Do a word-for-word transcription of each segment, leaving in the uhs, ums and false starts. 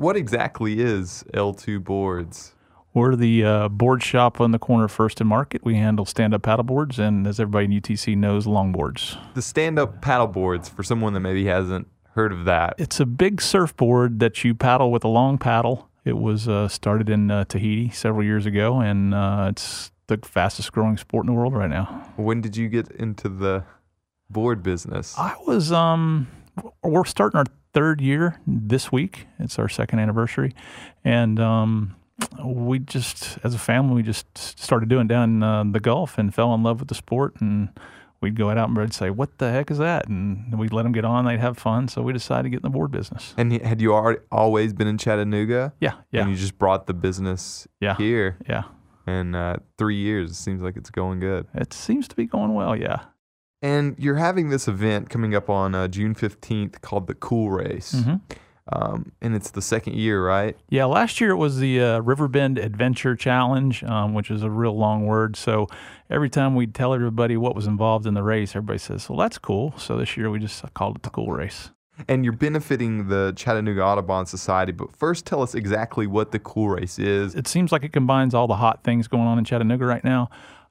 What exactly is L two Boards? We're the uh, board shop on the corner of First and Market. We handle stand-up paddleboards and, as everybody in U T C knows, longboards. The stand-up paddle boards, for someone that maybe hasn't heard of that. It's a big surfboard that you paddle with a long paddle. It was uh, started in uh, Tahiti several years ago, and uh, it's the fastest growing sport in the world right now. When did you get into the board business? I was, um, we're starting our third year this week. It's our second anniversary. And um, we just, as a family, we just started doing down uh, the Gulf and fell in love with the sport. And we'd go out and we'd say, what the heck is that? And we'd let them get on. They'd have fun. So we decided to get in the board business. And had you already, always been in Chattanooga? Yeah, yeah. And you just brought the business yeah, here? Yeah. In uh, three years, it seems like it's going good. It seems to be going well, yeah. And you're having this event coming up on uh, June fifteenth called the Cool Race. Mm-hmm. Um, and it's the second year, right? Yeah, last year it was the uh, Riverbend Adventure Challenge, um, which is a real long word. So every time we tell everybody what was involved in the race, everybody says, well, that's cool. So this year we just called it the Cool Race. And you're benefiting the Chattanooga Audubon Society. But first, tell us exactly what the Cool Race is. It seems like it combines all the hot things going on in Chattanooga right now.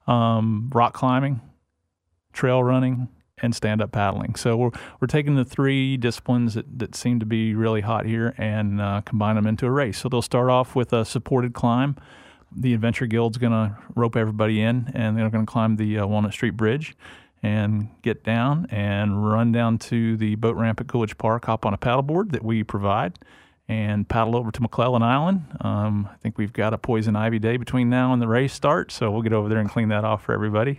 Um, rock climbing, trail running, and stand-up paddling. So we're we're taking the three disciplines that, that seem to be really hot here and uh, combine them into a race. So they'll start off with a supported climb. The Adventure Guild's going to rope everybody in, and they're going to climb the uh, Walnut Street Bridge and get down and run down to the boat ramp at Coolidge Park, hop on a paddleboard that we provide, and paddle over to McClellan Island. Um, I think we've got a poison ivy day between now and the race start, so we'll get over there and clean that off for everybody.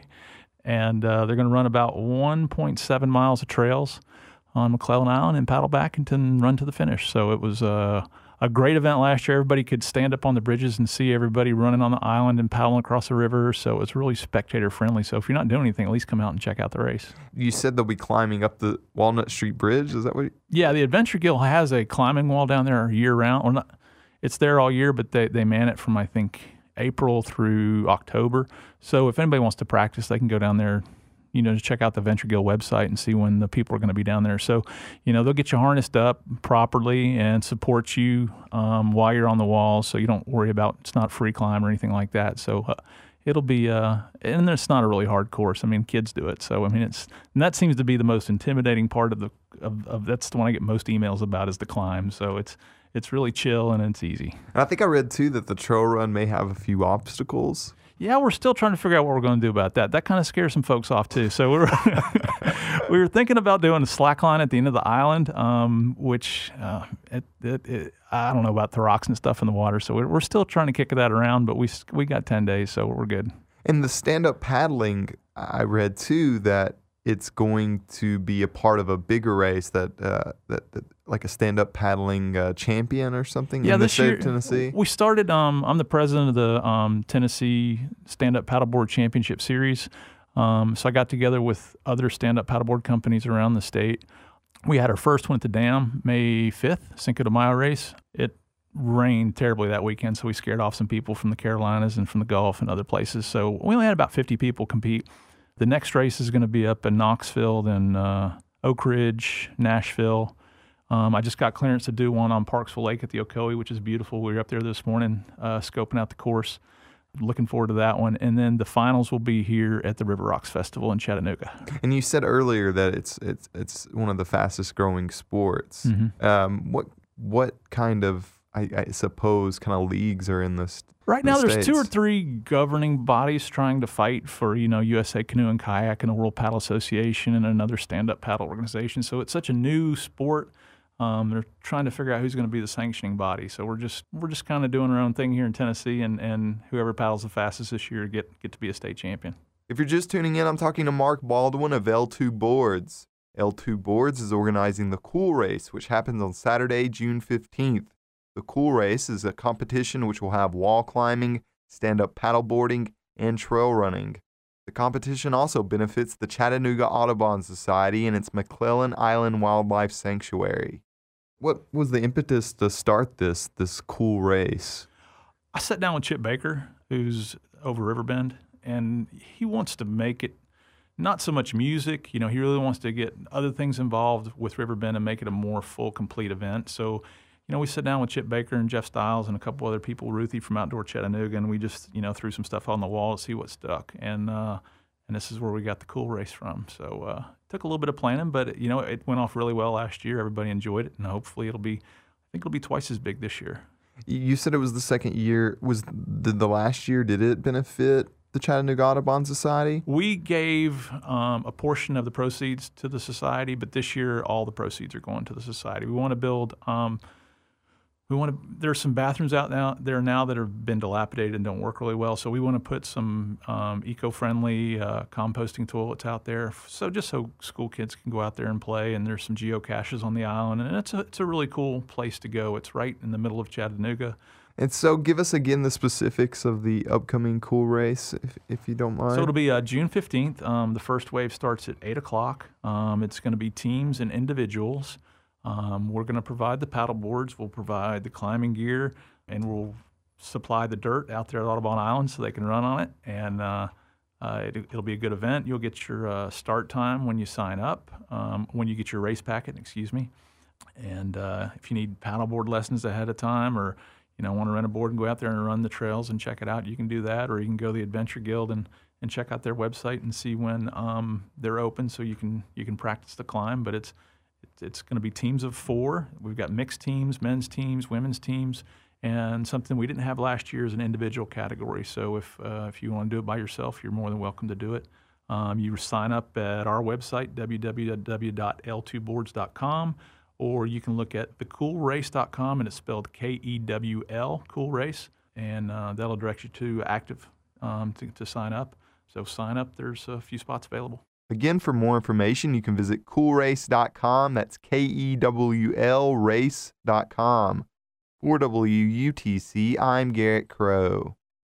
And uh, they're going to run about one point seven miles of trails on McClellan Island and paddle back and then run to the finish. So it was uh, a great event last year. Everybody could stand up on the bridges and see everybody running on the island and paddling across the river. So it's really spectator friendly. So if you're not doing anything, at least come out and check out the race. You said they'll be climbing up the Walnut Street Bridge. Is that what? You... Yeah, the Adventure Guild has a climbing wall down there year round. Or not, it's there all year, but they, they man it from, I think, April through October. So if anybody wants to practice, they can go down there, you know, just check out the Adventure Guild website and see when the people are going to be down there. So, you know, they'll get you harnessed up properly and support you um, while you're on the wall, so you don't worry about it's not free climb or anything like that. So uh, it'll be, uh, and it's not a really hard course. I mean, kids do it. So, I mean, it's, and that seems to be the most intimidating part of the, of, of that's the one I get most emails about is the climb. So it's, It's really chill and it's easy. And I think I read, too, that the trail run may have a few obstacles. Yeah, we're still trying to figure out what we're going to do about that. That kind of scares some folks off, too. So we're we were thinking about doing a slack line at the end of the island, um, which uh, it, it, it, I don't know about the rocks and stuff in the water. So we're, we're still trying to kick that around, but we we got ten days, so we're good. And the stand-up paddling, I read, too, that it's going to be a part of a bigger race that, uh, that, that like a stand-up paddling uh, champion or something yeah, in the this state year, of Tennessee? We started, um, I'm the president of the um, Tennessee Stand-Up Paddleboard Championship Series. Um, so I got together with other stand-up paddleboard companies around the state. We had our first one at the dam May fifth, Cinco de Mayo race. It rained terribly that weekend, so we scared off some people from the Carolinas and from the Gulf and other places. So we only had about fifty people compete. The next race is going to be up in Knoxville, then uh, Oak Ridge, Nashville. Um, I just got clearance to do one on Parksville Lake at the Ocoee, which is beautiful. We were up there this morning uh, scoping out the course. Looking forward to that one. And then the finals will be here at the River Rocks Festival in Chattanooga. And you said earlier that it's it's it's one of the fastest growing sports. Mm-hmm. Um, what what kind of, I, I suppose, kind of leagues are in this? Right now, there's two or three governing bodies trying to fight for, you know, U S A Canoe and Kayak and the World Paddle Association and another stand-up paddle organization. So it's such a new sport. Um, they're trying to figure out who's going to be the sanctioning body. So we're just we're just kind of doing our own thing here in Tennessee, and, and whoever paddles the fastest this year get get to be a state champion. If you're just tuning in, I'm talking to Mark Baldwin of L two Boards. L two Boards is organizing the Cool Race, which happens on Saturday, June fifteenth. The Cool Race is a competition which will have wall climbing, stand-up paddleboarding, and trail running. The competition also benefits the Chattanooga Audubon Society and its McClellan Island Wildlife Sanctuary. What was the impetus to start this this cool race? I sat down with Chip Baker, who's over Riverbend, and he wants to make it not so much music. You know, he really wants to get other things involved with Riverbend and make it a more full, complete event. So you know, we sat down with Chip Baker and Jeff Stiles and a couple other people, Ruthie from Outdoor Chattanooga, and we just, you know, threw some stuff on the wall to see what stuck. And uh, and this is where we got the Cool Race from. So uh, it took a little bit of planning, but, you know, it went off really well last year. Everybody enjoyed it, and hopefully it'll be, I think it'll be twice as big this year. You said it was the second year. Was the, the last year, did it benefit the Chattanooga Audubon Society? We gave um, a portion of the proceeds to the society, but this year all the proceeds are going to the society. We want to build, um, we want to, there's some bathrooms out now, there now that have been dilapidated and don't work really well, so we want to put some um, eco-friendly uh, composting toilets out there, so just so school kids can go out there and play, and there's some geocaches on the island, and it's a, it's a really cool place to go. It's right in the middle of Chattanooga. And so give us again the specifics of the upcoming Cool Race, if, if you don't mind. So it'll be uh, June fifteenth. Um, the first wave starts at eight o'clock. Um, it's going to be teams and individuals. Um, we're going to provide the paddle boards. We'll provide the climbing gear, and we'll supply the dirt out there at Audubon Island so they can run on it. And uh, uh, it, it'll be a good event. You'll get your uh, start time when you sign up, um, when you get your race packet, excuse me. And uh, if you need paddleboard lessons ahead of time, or you know, want to rent a board and go out there and run the trails and check it out, you can do that. Or you can go to the Adventure Guild and, and check out their website and see when um, they're open, so you can you can practice the climb. But it's it's, it's going to be teams of four. We've got mixed teams, men's teams, women's teams, and something we didn't have last year is an individual category. So if uh, if you want to do it by yourself, you're more than welcome to do it. Um, you sign up at our website, w w w dot l two boards dot com. Or you can look at the cool race dot com, and it's spelled K E W L, Cool Race, and uh, that'll direct you to Active um, to, to sign up. So sign up. There's a few spots available. Again, for more information, you can visit cool race dot com. That's K E W L race dot com. For W U T C, I'm Garrett Crow.